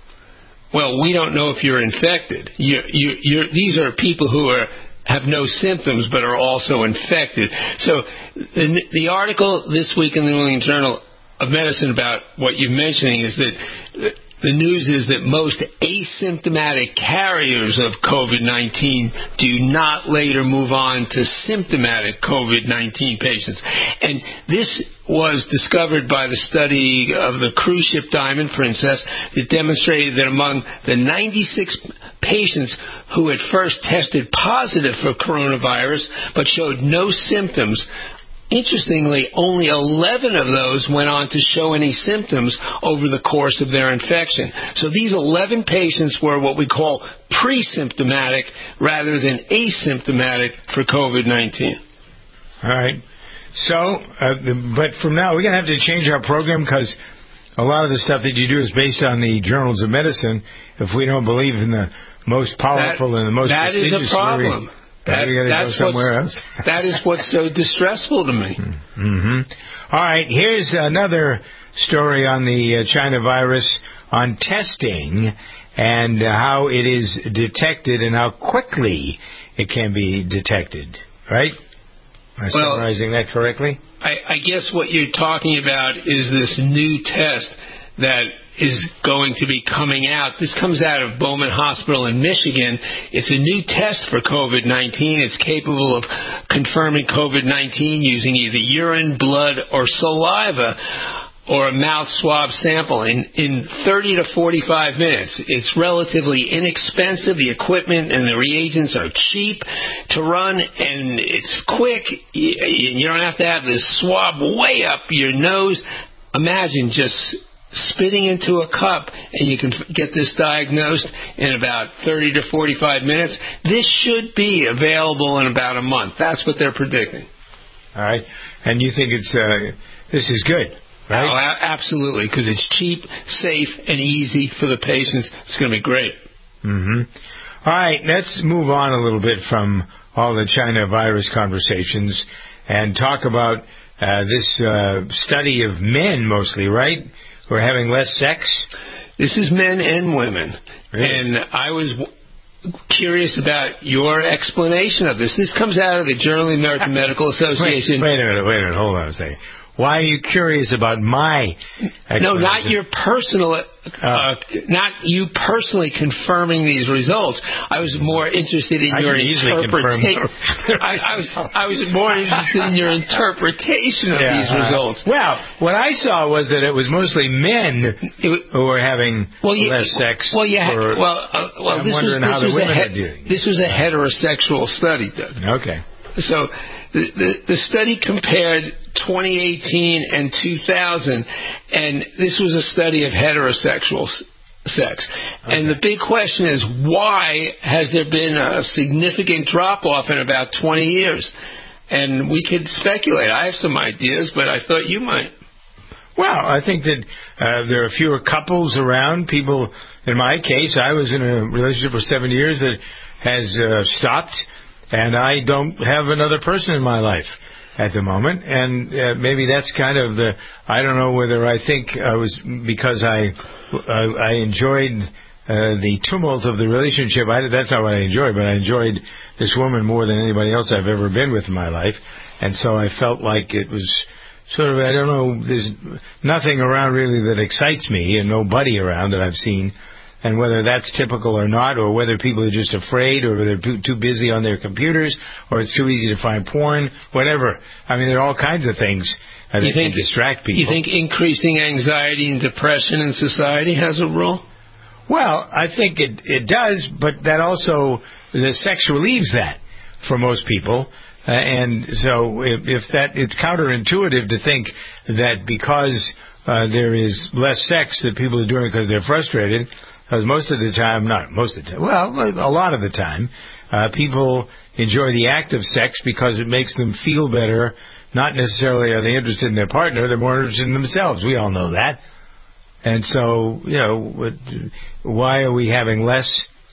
[SPEAKER 3] Well, we don't know if you're infected. You, you, you're, these are people who are have no symptoms but are also infected. So the, the article this week in the New England Journal of Medicine about what you're mentioning is that the news is that most asymptomatic carriers of COVID nineteen do not later move on to symptomatic COVID nineteen patients. And this was discovered by the study of the cruise ship Diamond Princess that demonstrated that among the ninety-six patients who at first tested positive for coronavirus but showed no symptoms, interestingly, only eleven of those went on to show any symptoms over the course of their infection. So these eleven patients were what we call pre-symptomatic rather than asymptomatic for COVID nineteen.
[SPEAKER 2] All right. So, uh, but from now, we're going to have to change our program because a lot of the stuff that you do is based on the journals of medicine. If we don't believe in the most powerful
[SPEAKER 3] that,
[SPEAKER 2] and the most
[SPEAKER 3] that
[SPEAKER 2] prestigious...
[SPEAKER 3] That is a problem.
[SPEAKER 2] That, we gotta go somewhere else.
[SPEAKER 3] That is what's so distressful to me.
[SPEAKER 2] Mm-hmm. All right, here's another story on the uh, China virus, on testing and uh, how it is detected and how quickly it can be detected. Right? Am I
[SPEAKER 3] well,
[SPEAKER 2] summarizing that correctly?
[SPEAKER 3] I, I guess what you're talking about is this new test that is going to be coming out. This comes out of Bowman Hospital in Michigan. It's a new test for COVID nineteen. It's capable of confirming COVID nineteen using either urine, blood, or saliva, or a mouth swab sample in, in thirty to forty-five minutes. It's relatively inexpensive. The equipment and the reagents are cheap to run, and it's quick. You, you don't have to have this swab way up your nose. Imagine just spitting into a cup, and you can get this diagnosed in about thirty to forty-five minutes. This should be available in about a month. That's what they're predicting.
[SPEAKER 2] All right. And you think it's uh, this is good, right?
[SPEAKER 3] Oh, a- absolutely, because it's cheap, safe, and easy for the patients. It's going to be great.
[SPEAKER 2] Mm-hmm. All right. Let's move on a little bit from all the China virus conversations and talk about uh, this uh, study of men mostly, right? Who are having less sex?
[SPEAKER 3] This is men and women.
[SPEAKER 2] Really?
[SPEAKER 3] And I was w- curious about your explanation of this. This comes out of the Journal of the American Medical Association.
[SPEAKER 2] Wait, wait a minute, wait a minute, hold on a second. Why are you curious about my explanation?
[SPEAKER 3] No, not your personal, uh, uh, not you personally confirming these results. I was more interested in
[SPEAKER 2] I
[SPEAKER 3] your
[SPEAKER 2] interpretation.
[SPEAKER 3] I, I was, I was more interested in your interpretation of
[SPEAKER 2] yeah,
[SPEAKER 3] these results.
[SPEAKER 2] Uh, well, what I saw was that it was mostly men who were having
[SPEAKER 3] well, you,
[SPEAKER 2] less sex.
[SPEAKER 3] Well, yeah,
[SPEAKER 2] or,
[SPEAKER 3] well, uh, well,
[SPEAKER 2] I'm
[SPEAKER 3] this was,
[SPEAKER 2] wondering
[SPEAKER 3] this
[SPEAKER 2] how the
[SPEAKER 3] was
[SPEAKER 2] women
[SPEAKER 3] a
[SPEAKER 2] are doing.
[SPEAKER 3] This was a heterosexual study, Doug.
[SPEAKER 2] Okay.
[SPEAKER 3] So the, the, the study compared twenty eighteen and two thousand, and this was a study of heterosexual sex. Okay. And the big question is, why has there been a significant drop-off in about twenty years? And we could speculate. I have some ideas, but I thought you might.
[SPEAKER 2] Well, I think that uh, there are fewer couples around. People, in my case, I was in a relationship for seven years that has uh, stopped. And I don't have another person in my life at the moment. And uh, maybe that's kind of the, I don't know whether I think I was, because I uh, I enjoyed uh, the tumult of the relationship. I, that's not what I enjoyed, but I enjoyed this woman more than anybody else I've ever been with in my life. And so I felt like it was sort of, I don't know, there's nothing around really that excites me, and nobody around that I've seen. And whether that's typical or not, or whether people are just afraid, or they're too, too busy on their computers, or it's too easy to find porn, whatever. I mean, there are all kinds of things that
[SPEAKER 3] you
[SPEAKER 2] can
[SPEAKER 3] think,
[SPEAKER 2] distract people.
[SPEAKER 3] You think increasing anxiety and depression in society has a role?
[SPEAKER 2] Well, I think it, it does, but that also, the sex relieves that for most people. Uh, and so if, if that, it's counterintuitive to think that because uh, there is less sex that people are doing it because they're frustrated. Because most of the time, not most of the time, well, a lot of the time, uh, people enjoy the act of sex because it makes them feel better. Not necessarily are they interested in their partner, they're more interested in themselves. We all know that. And so, you know, why are we having less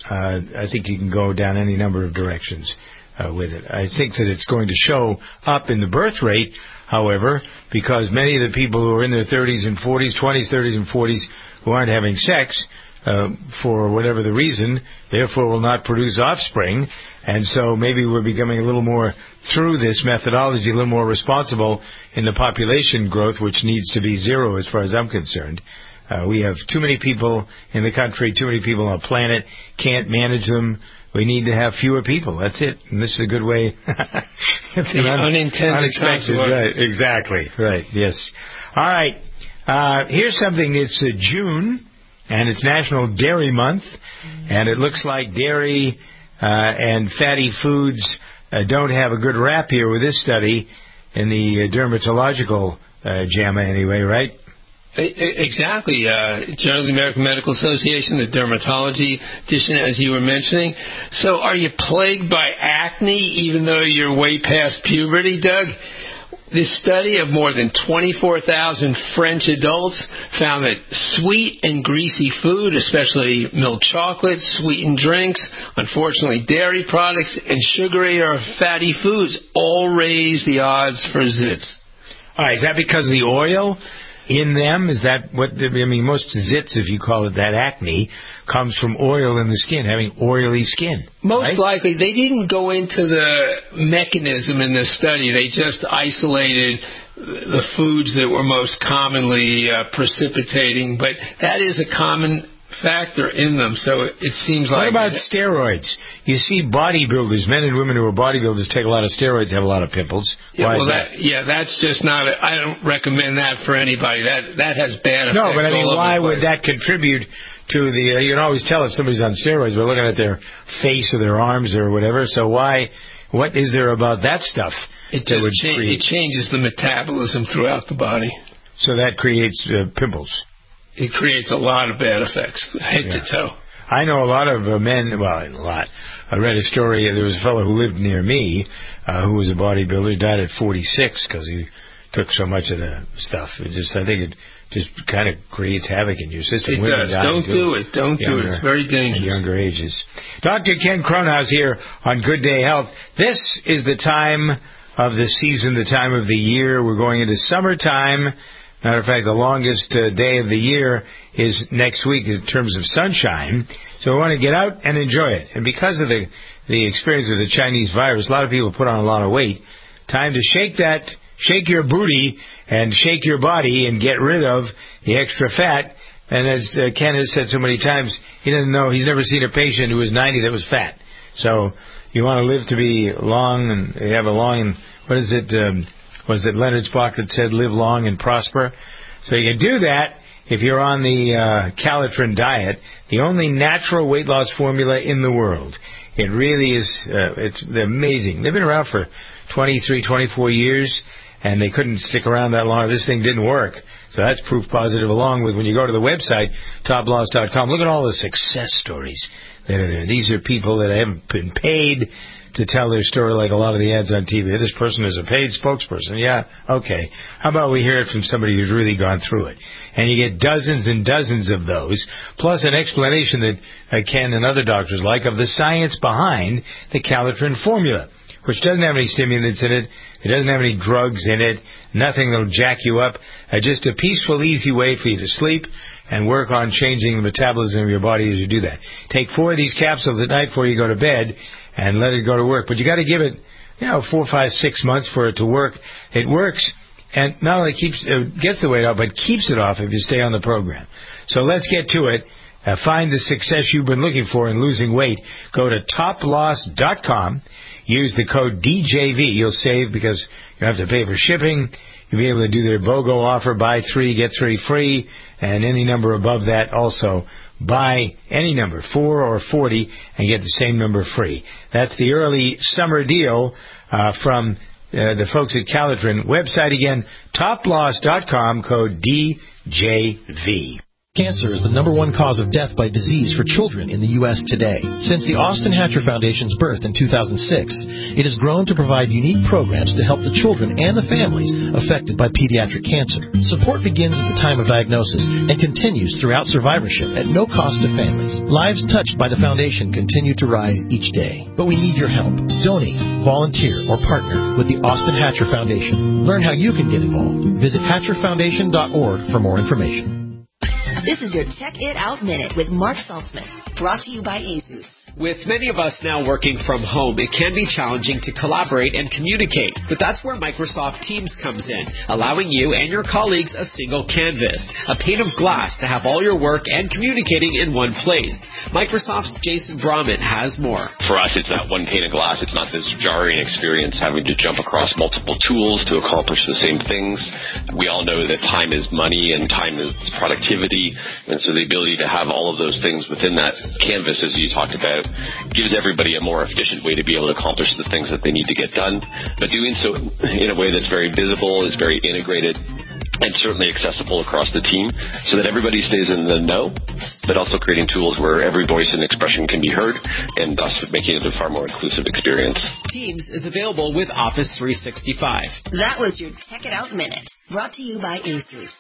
[SPEAKER 2] Uh, I think you can go down any number of directions uh, with it. I think that it's going to show up in the birth rate, however, because many of the people who are in their thirties and forties, twenties, thirties, and forties, who aren't having sex uh, for whatever the reason, therefore will not produce offspring. And so maybe we're becoming a little more, through this methodology, a little more responsible in the population growth, which needs to be zero as far as I'm concerned. Uh, we have too many people in the country, too many people on the planet, can't manage them. We need to have fewer people. That's it. And this is a good way.
[SPEAKER 3] The un- unintended
[SPEAKER 2] unexpected, right? Exactly. Right. Yes. All right. Uh, here's something. It's uh, June, and it's National Dairy Month, and it looks like dairy uh, and fatty foods uh, don't have a good rap here with this study in the uh, dermatological uh, JAMA anyway, right?
[SPEAKER 3] Exactly. Uh, Journal of the American Medical Association, the dermatology edition, as you were mentioning. So are you plagued by acne even though you're way past puberty, Doug? This study of more than twenty-four thousand French adults found that sweet and greasy food, especially milk chocolate, sweetened drinks, unfortunately dairy products, and sugary or fatty foods all raise the odds for zits.
[SPEAKER 2] All right, is that because of the oil in them? Is that what, I mean, most zits, if you call it that, acne, comes from oil in the skin, having oily skin.
[SPEAKER 3] Most
[SPEAKER 2] right?
[SPEAKER 3] likely. They didn't go into the mechanism in this study. They just isolated the foods that were most commonly uh, precipitating, but that is a common factor in them, so it, it seems like...
[SPEAKER 2] What about steroids? You see bodybuilders, men and women who are bodybuilders, take a lot of steroids, have a lot of pimples.
[SPEAKER 3] Yeah,
[SPEAKER 2] Why
[SPEAKER 3] well,
[SPEAKER 2] that?
[SPEAKER 3] that, yeah, that's just not... A, I don't recommend that for anybody. That that has bad effects.
[SPEAKER 2] No, but I mean,
[SPEAKER 3] all over
[SPEAKER 2] why
[SPEAKER 3] the place.
[SPEAKER 2] would that contribute to the... Uh, you can always tell if somebody's on steroids by looking at their face or their arms or whatever, so why... What is there about that stuff?
[SPEAKER 3] It
[SPEAKER 2] that
[SPEAKER 3] just
[SPEAKER 2] would
[SPEAKER 3] cha-
[SPEAKER 2] create...
[SPEAKER 3] it changes the metabolism throughout the body.
[SPEAKER 2] So that creates uh, pimples.
[SPEAKER 3] It creates a lot of bad effects, head
[SPEAKER 2] yeah.
[SPEAKER 3] to toe.
[SPEAKER 2] I know a lot of uh, men, well, a lot. I read a story, there was a fellow who lived near me uh, who was a bodybuilder. He died at forty-six because he took so much of the stuff. It just, I think it just kind of creates havoc in your system.
[SPEAKER 3] It
[SPEAKER 2] Women
[SPEAKER 3] does.
[SPEAKER 2] die
[SPEAKER 3] Don't
[SPEAKER 2] too.
[SPEAKER 3] do it. Don't
[SPEAKER 2] younger,
[SPEAKER 3] do it. It's very dangerous.
[SPEAKER 2] At younger ages. Doctor Ken Cronhaus here on Good Day Health. This is the time of the season, the time of the year. We're going into summertime. Matter of fact, the longest uh, day of the year is next week in terms of sunshine. So we want to get out and enjoy it. And because of the, the experience of the Chinese virus, a lot of people put on a lot of weight. Time to shake that, shake your booty and shake your body and get rid of the extra fat. And as uh, Ken has said so many times, he doesn't know, he's never seen a patient who was ninety that was fat. So you want to live to be long and have a long, what is it, um, was it Leonard Spock that said live long and prosper? So you can do that if you're on the uh, Calitrin diet, the only natural weight loss formula in the world. It really is, uh, it's amazing. They've been around for twenty-three, twenty-four years, and they couldn't stick around that long. This thing didn't work. So that's proof positive, along with when you go to the website, top loss dot com, look at all the success stories that are there. These are people that haven't been paid to tell their story like a lot of the ads on T V. This person is a paid spokesperson. Yeah, okay. How about we hear it from somebody who's really gone through it? And you get dozens and dozens of those, plus an explanation that uh, Ken and other doctors like of the science behind the Calitrin formula, which doesn't have any stimulants in it. It doesn't have any drugs in it, nothing that'll jack you up. Uh, just a peaceful, easy way for you to sleep and work on changing the metabolism of your body as you do that. Take four of these capsules at night before you go to bed and let it go to work. But you got to give it, you know, four, five, six months for it to work. It works, and not only keeps uh, gets the weight off, but keeps it off if you stay on the program. So let's get to it. Uh, find the success you've been looking for in losing weight. Go to top loss dot com. Use the code D J V. You'll save because you have to pay for shipping. You'll be able to do their BOGO offer, buy three, get three free, and any number above that also. Buy any number, four or forty, and get the same number free. That's the early summer deal uh, from uh, the folks at Calitrin. Website again, top loss dot com, code D J V.
[SPEAKER 4] Cancer is the number one cause of death by disease for children in the U S today. Since the Austin Hatcher Foundation's birth in two thousand six, it has grown to provide unique programs to help the children and the families affected by pediatric cancer. Support begins at the time of diagnosis and continues throughout survivorship at no cost to families. Lives touched by the foundation continue to rise each day. But we need your help. Donate, volunteer, or partner with the Austin Hatcher Foundation. Learn how you can get involved. Visit hatcher foundation dot org for more information.
[SPEAKER 22] This is your Check It Out Minute with Mark Saltzman, brought to you by ASUS.
[SPEAKER 23] With many of us now working from home, it can be challenging to collaborate and communicate. But that's where Microsoft Teams comes in, allowing you and your colleagues a single canvas, a pane of glass to have all your work and communicating in one place. Microsoft's Jason Brahman has more.
[SPEAKER 24] For us, it's that one pane of glass. It's not this jarring experience having to jump across multiple tools to accomplish the same things. We all know that time is money and time is productivity. And so the ability to have all of those things within that canvas, as you talked about, gives everybody a more efficient way to be able to accomplish the things that they need to get done, but doing so in a way that's very visible, is very integrated, and certainly accessible across the team so that everybody stays in the know, but also creating tools where every voice and expression can be heard, and thus making it a far more inclusive experience.
[SPEAKER 23] Teams is available with Office three sixty-five.
[SPEAKER 22] That was your Check It Out Minute, brought to you by ASUS.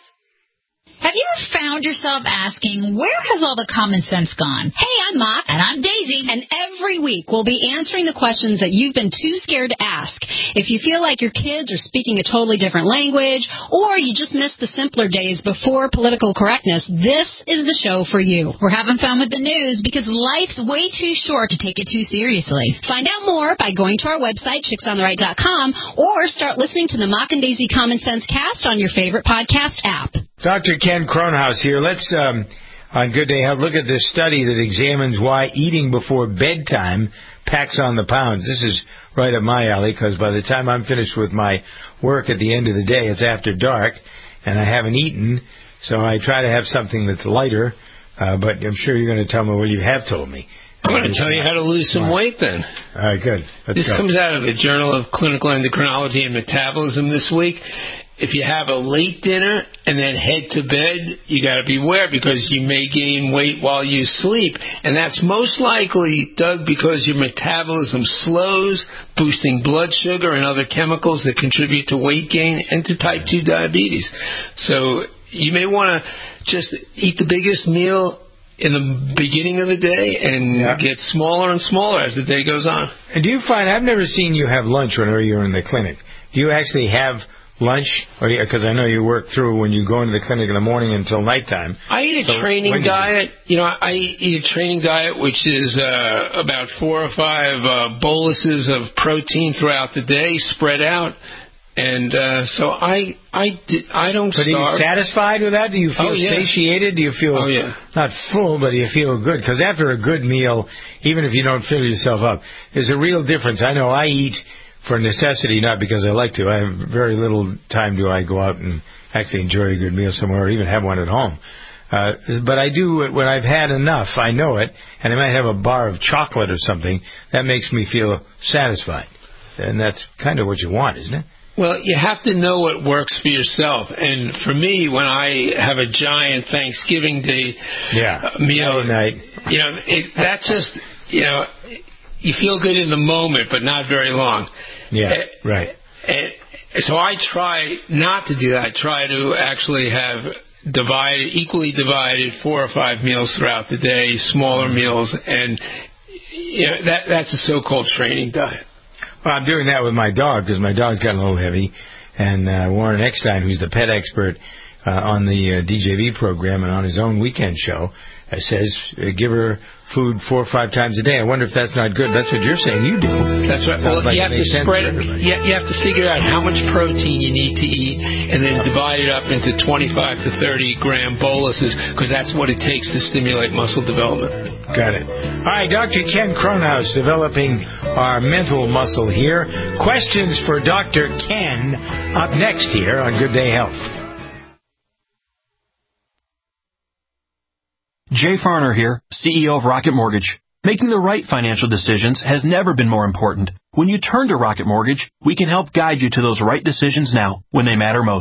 [SPEAKER 25] Have you ever found yourself asking, where has all the common sense gone? Hey, I'm Mock. And I'm Daisy. And every week we'll be answering the questions that you've been too scared to ask. If you feel like your kids are speaking a totally different language, or you just missed the simpler days before political correctness, this is the show for you. We're having fun with the news because life's way too short to take it too seriously. Find out more by going to our website, chicks on the right dot com, or start listening to the Mock and Daisy Common Sense Cast on your favorite podcast app.
[SPEAKER 2] Doctor Ken Kronhaus here. Let's, um, on Good Day Health, look at this study that examines why eating before bedtime packs on the pounds. This is right up my alley because by the time I'm finished with my work at the end of the day, it's after dark, and I haven't eaten, so I try to have something that's lighter, uh, but I'm sure you're going to tell me what you have told me.
[SPEAKER 3] I'm going to tell you how to lose some weight then.
[SPEAKER 2] All right, good. Let's
[SPEAKER 3] this
[SPEAKER 2] go.
[SPEAKER 3] comes out of the Journal of Clinical Endocrinology and Metabolism this week. If you have a late dinner and then head to bed, you got to beware because you may gain weight while you sleep. And that's most likely, Doug, because your metabolism slows, boosting blood sugar and other chemicals that contribute to weight gain and to type two diabetes. So you may want to just eat the biggest meal in the beginning of the day and yeah. get smaller and smaller as the day goes on.
[SPEAKER 2] And do you find, I've never seen you have lunch whenever you're in the clinic. Do you actually have lunch? Because I know you work through when you go into the clinic in the morning until nighttime.
[SPEAKER 3] I eat a
[SPEAKER 2] so
[SPEAKER 3] training diet. You? you know, I eat a training diet which is uh, about four or five uh, boluses of protein throughout the day spread out. And uh, so I I, did, I don't
[SPEAKER 2] But
[SPEAKER 3] starve.
[SPEAKER 2] are you satisfied with that? Do you feel
[SPEAKER 3] oh, yeah.
[SPEAKER 2] satiated? Do you feel
[SPEAKER 3] oh, yeah.
[SPEAKER 2] not full, but do you feel good? Because after a good meal, even if you don't fill yourself up, there's a real difference. I know I eat for necessity, not because I like to. I have very little time do I go out and actually enjoy a good meal somewhere or even have one at home. Uh, but I do it when I've had enough. I know it, and I might have a bar of chocolate or something. That makes me feel satisfied. And that's kind of what you want, isn't it?
[SPEAKER 3] Well, you have to know what works for yourself. And for me, when I have a giant Thanksgiving Day
[SPEAKER 2] yeah.
[SPEAKER 3] uh, meal,
[SPEAKER 2] night,
[SPEAKER 3] you know, it, that's just, you know, you feel good in the moment, but not very long.
[SPEAKER 2] Yeah,
[SPEAKER 3] uh,
[SPEAKER 2] right.
[SPEAKER 3] And so I try not to do that. I try to actually have divided, equally divided four or five meals throughout the day, smaller meals, and you know, that that's a so-called training diet.
[SPEAKER 2] Well, I'm doing that with my dog because my dog's gotten a little heavy. And uh, Warren Eckstein, who's the pet expert uh, on the uh, D J V program and on his own weekend show, uh, says uh, give her food four or five times a day. I wonder if that's not good. That's what you're saying you do.
[SPEAKER 3] That's right. Well,
[SPEAKER 2] like
[SPEAKER 3] you have to spread it. You, you have to figure out how much protein you need to eat and then divide it up into twenty-five to thirty gram boluses because that's what it takes to stimulate muscle development.
[SPEAKER 2] Got it. All right, Doctor Ken Kronhaus developing our mental muscle here. Questions for Doctor Ken up next here on Good Day Health.
[SPEAKER 26] Jay Farner here, C E O of Rocket Mortgage. Making the right financial decisions has never been more important. When you turn to Rocket Mortgage, we can help guide you to those right decisions now when they matter most.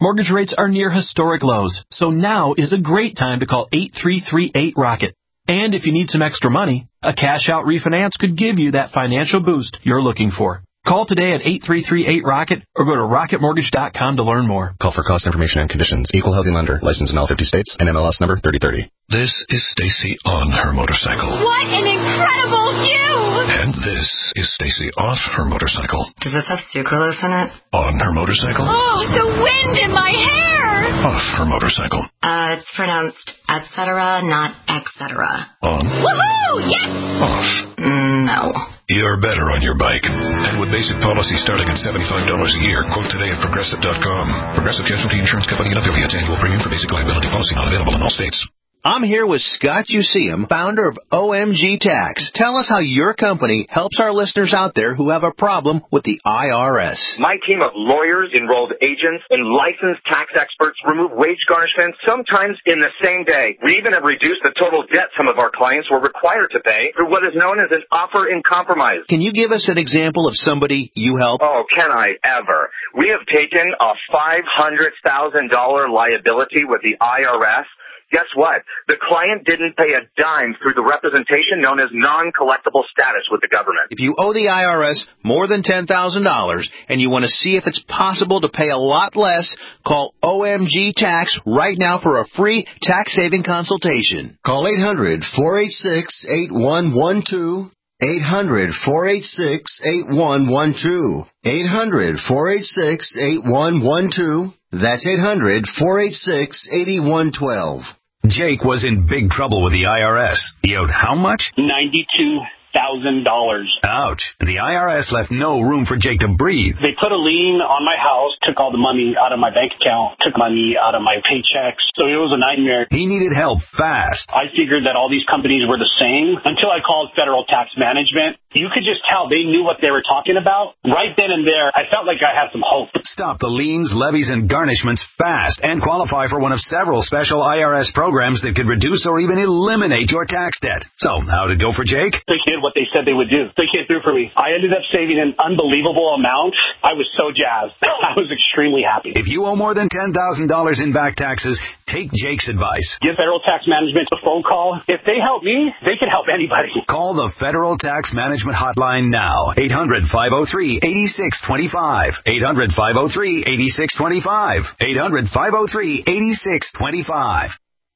[SPEAKER 26] Mortgage rates are near historic lows, so now is a great time to call eight three three eight ROCKET. And if you need some extra money, a cash-out refinance could give you that financial boost you're looking for. Call today at eight three three eight ROCKET or go to rocket mortgage dot com to learn more.
[SPEAKER 5] Call for cost information and conditions. Equal housing lender. Licensed in all fifty states. And M L S number thirty thirty.
[SPEAKER 6] This is Stacy on her motorcycle.
[SPEAKER 25] What an incredible view!
[SPEAKER 6] And this is Stacy off her motorcycle.
[SPEAKER 7] Does this have sucralose in it?
[SPEAKER 6] On her motorcycle.
[SPEAKER 25] Oh, the wind in my hair!
[SPEAKER 6] Off her motorcycle.
[SPEAKER 7] Uh, it's pronounced et cetera, not et cetera.
[SPEAKER 6] On.
[SPEAKER 25] Woohoo! Yes!
[SPEAKER 6] Off.
[SPEAKER 7] Mm, no.
[SPEAKER 6] You're better on your bike. And with basic policy starting at seventy-five dollars a year, quote today at Progressive dot com. Progressive Casualty Insurance Company and affiliates. Annual premium for basic liability policy not available in all states.
[SPEAKER 8] I'm here with Scott Useum, founder of O M G Tax. Tell us how your company helps our listeners out there who have a problem with the I R S.
[SPEAKER 9] My team of lawyers, enrolled agents, and licensed tax experts remove wage garnishments sometimes in the same day. We even have reduced the total debt some of our clients were required to pay through what is known as an offer in compromise.
[SPEAKER 8] Can you give us an example of somebody you help?
[SPEAKER 9] Oh, can I ever? We have taken a five hundred thousand dollars liability with the I R S. Guess what? The client didn't pay a dime through the representation known as non-collectible status with the government.
[SPEAKER 8] If you owe the I R S more than ten thousand dollars and you want to see if it's possible to pay a lot less, call O M G Tax right now for a free tax-saving consultation.
[SPEAKER 10] Call eight hundred, four eight six, eight one one two. eight hundred, four eight six, eight one one two. eight hundred, four eight six, eight one one two. That's eight hundred, four eight six, eight one one two.
[SPEAKER 27] Jake was in big trouble with the I R S. He owed how much?
[SPEAKER 28] ninety-two thousand dollars.
[SPEAKER 27] Ouch. And the I R S left no room for Jake to breathe.
[SPEAKER 28] They put a lien on my house, took all the money out of my bank account, took money out of my paychecks. So it was a nightmare.
[SPEAKER 27] He needed help fast.
[SPEAKER 28] I figured that all these companies were the same until I called Federal Tax Management. You could just tell they knew what they were talking about. Right then and there, I felt like I had some hope.
[SPEAKER 27] Stop the liens, levies, and garnishments fast and qualify for one of several special I R S programs that could reduce or even eliminate your tax debt. So, how'd it go for Jake?
[SPEAKER 28] They did what they said they would do. They came through for me. I ended up saving an unbelievable amount. I was so jazzed. I was extremely happy.
[SPEAKER 27] If you owe more than ten thousand dollars in back taxes, take Jake's advice.
[SPEAKER 28] Give Federal Tax Management a phone call. If they help me, they can help anybody.
[SPEAKER 27] Call the Federal Tax Management Hotline now. eight hundred, five oh three, eight six two five. eight hundred, five oh three, eight six two five. eight hundred, five oh three, eight six two five.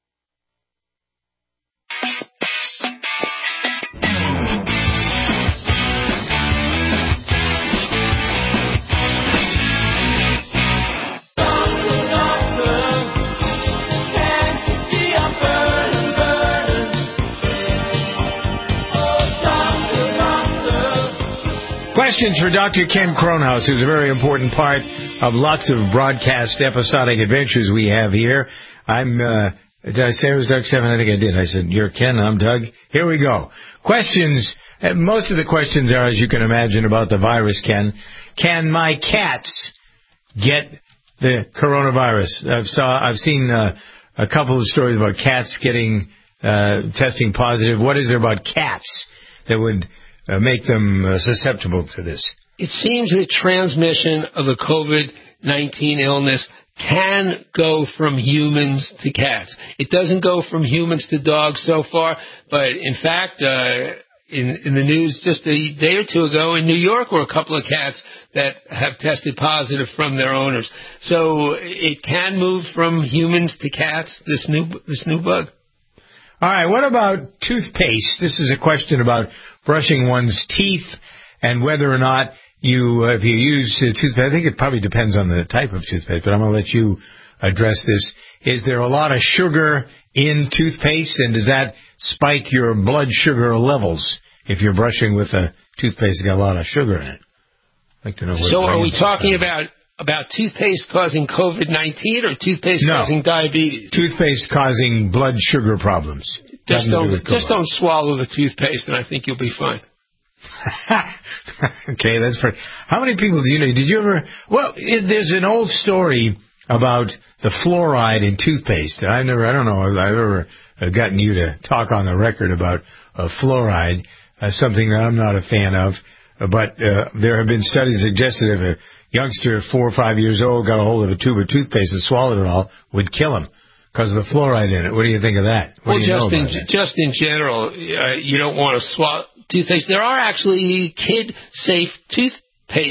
[SPEAKER 2] Questions for Doctor Ken Kronhaus, who's a very important part of lots of broadcast episodic adventures we have here. I'm, uh, did I say it was Doug Stephan? I think I did. I said, you're Ken, I'm Doug. Here we go. Questions. Uh, most of the questions are, as you can imagine, about the virus, Ken. Can my cats get the coronavirus? I've saw, I've seen uh, a couple of stories about cats getting, uh, testing positive. What is there about cats that would Uh, make them uh, susceptible to this?
[SPEAKER 3] It seems that transmission of the COVID nineteen illness can go from humans to cats. It doesn't go from humans to dogs so far, but in fact, uh, in, in the news just a day or two ago in New York were a couple of cats that have tested positive from their owners. So it can move from humans to cats, this new, this new bug.
[SPEAKER 2] All right, what about toothpaste? This is a question about brushing one's teeth and whether or not you, uh, if you use uh, toothpaste, I think it probably depends on the type of toothpaste, but I'm going to let you address this. Is there a lot of sugar in toothpaste, and does that spike your blood sugar levels if you're brushing with a toothpaste that's got a lot of sugar in it? I'd like to know. What
[SPEAKER 3] so are we talking about about toothpaste causing COVID nineteen or toothpaste
[SPEAKER 2] no.
[SPEAKER 3] causing diabetes?
[SPEAKER 2] Toothpaste causing blood sugar problems.
[SPEAKER 3] Just don't, do just don't swallow the toothpaste, and I think you'll be fine.
[SPEAKER 2] Okay, that's fair. How many people do you know? Did you ever? Well, is, there's an old story about the fluoride in toothpaste. I never, I don't know if I've ever gotten you to talk on the record about uh, fluoride, uh, something that I'm not a fan of. Uh, but uh, there have been studies suggested if youngster, four or five years old, got a hold of a tube of toothpaste and swallowed it all, would kill him because of the fluoride in it. What do you think of that? What
[SPEAKER 3] well,
[SPEAKER 2] do you
[SPEAKER 3] just
[SPEAKER 2] know
[SPEAKER 3] in
[SPEAKER 2] about that?
[SPEAKER 3] just in general, uh, you don't want to swallow toothpaste. There are actually kid-safe toothpaste.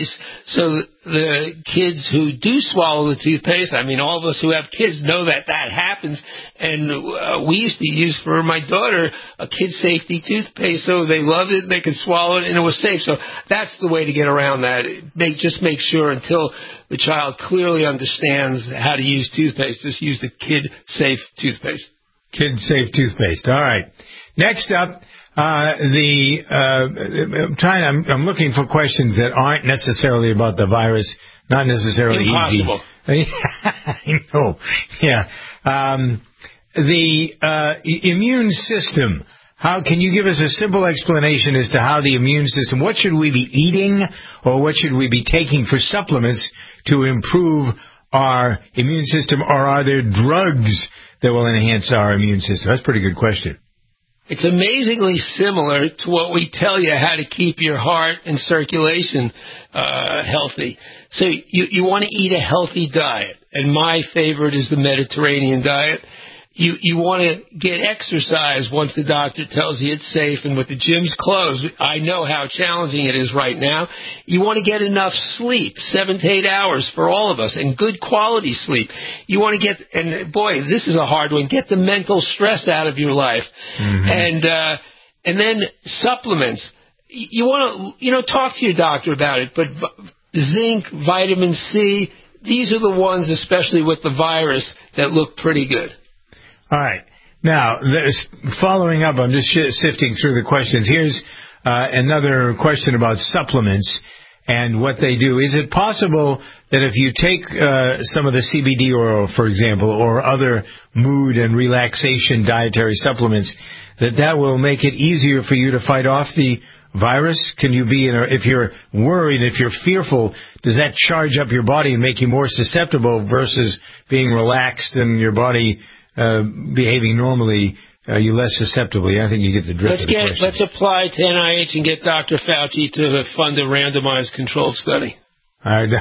[SPEAKER 3] So the kids who do swallow the toothpaste, I mean, all of us who have kids know that that happens. And uh, we used to use for my daughter a kid safety toothpaste, so they loved it, they could swallow it, and it was safe. So that's the way to get around that. Make, just make sure until the child clearly understands how to use toothpaste, just use the kid safe toothpaste.
[SPEAKER 2] Kid safe toothpaste. All right. Next up. Uh, the, uh, I'm trying, I'm, I'm looking for questions that aren't necessarily about the virus, not necessarily
[SPEAKER 3] Impossible.
[SPEAKER 2] easy. I know. Yeah. Um, the, uh, immune system. How, can you give us a simple explanation as to how the immune system, what should we be eating or what should we be taking for supplements to improve our immune system, or are there drugs that will enhance our immune system? That's a pretty good question.
[SPEAKER 3] It's amazingly similar to what we tell you how to keep your heart and circulation uh, healthy. So you, you want to eat a healthy diet, and my favorite is the Mediterranean diet. You you want to get exercise once the doctor tells you it's safe, and with the gyms closed, I know how challenging it is right now. You want to get enough sleep, seven to eight hours for all of us, and good quality sleep. You want to get, and boy, this is a hard one, get the mental stress out of your life. Mm-hmm. And uh, and then supplements. You want to, you know, talk to your doctor about it, but zinc, vitamin C, these are the ones, especially with the virus, that look pretty good.
[SPEAKER 2] All right. Now, following up, I'm just sifting through the questions. Here's uh, another question about supplements and what they do. Is it possible that if you take uh, some of the C B D oil, for example, or other mood and relaxation dietary supplements, that that will make it easier for you to fight off the virus? Can you be in a, if you're worried, if you're fearful, does that charge up your body and make you more susceptible versus being relaxed and your body Uh, behaving normally, uh, you're less susceptibly? I think you get the drift
[SPEAKER 3] let's
[SPEAKER 2] of the
[SPEAKER 3] get,
[SPEAKER 2] question.
[SPEAKER 3] Let's apply to N I H and get Doctor Fauci to fund a randomized controlled study.
[SPEAKER 2] All right.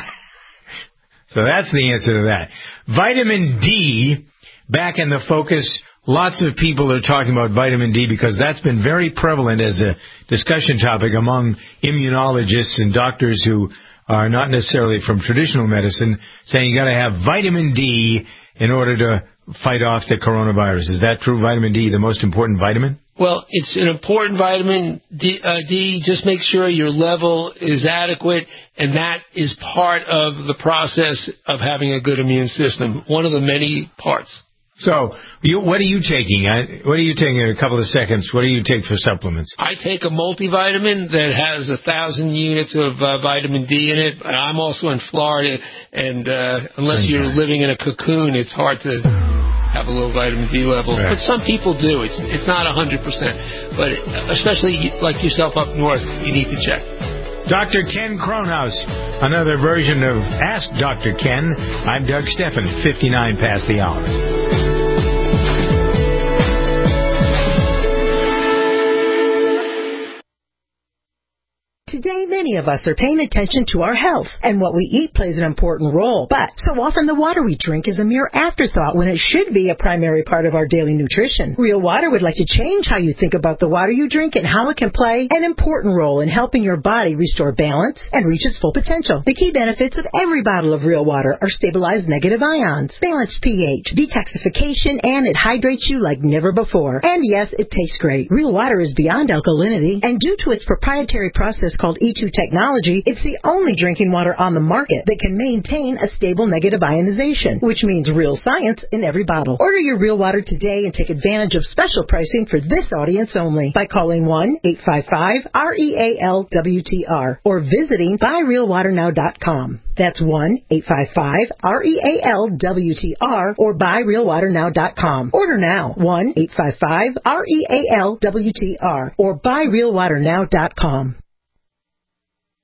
[SPEAKER 2] So that's the answer to that. Vitamin D, back in the focus. Lots of people are talking about vitamin D because that's been very prevalent as a discussion topic among immunologists and doctors who are not necessarily from traditional medicine, saying you got to have vitamin D in order to fight off the coronavirus. Is that true? Vitamin D, the most important vitamin?
[SPEAKER 3] Well, it's an important vitamin D, uh, D. Just make sure your level is adequate, and that is part of the process of having a good immune system, one of the many parts.
[SPEAKER 2] So, you, what are you taking? I, what are you taking in a couple of seconds? What do you take for supplements?
[SPEAKER 3] I take a multivitamin that has a thousand units of uh, vitamin D in it. I'm also in Florida, and uh, unless you're living in a cocoon, it's hard to have a low vitamin D level. Right. But some people do. It's it's not one hundred percent. But especially like yourself up north, you need to check.
[SPEAKER 2] Doctor Ken Kronhaus, another version of Ask Doctor Ken. I'm Doug Steffen, fifty-nine past the hour.
[SPEAKER 1] Today, many of us are paying attention to our health, and what we eat plays an important role. But so often the water we drink is a mere afterthought when it should be a primary part of our daily nutrition. Real Water would like to change how you think about the water you drink and how it can play an important role in helping your body restore balance and reach its full potential. The key benefits of every bottle of Real Water are stabilized negative ions, balanced pH, detoxification, and it hydrates you like never before. And yes, it tastes great. Real Water is beyond alkalinity, and due to its proprietary process called E two technology, it's the only drinking water on the market that can maintain a stable negative ionization, which means real science in every bottle. Order your Real Water today and take advantage of special pricing for this audience only by calling one eight five five R E A L W T R or visiting buy real water now dot com. That's one eight five five R E A L W T R or buy real water now dot com. Order now, one eight five five R E A L W T R or buy real water now dot com.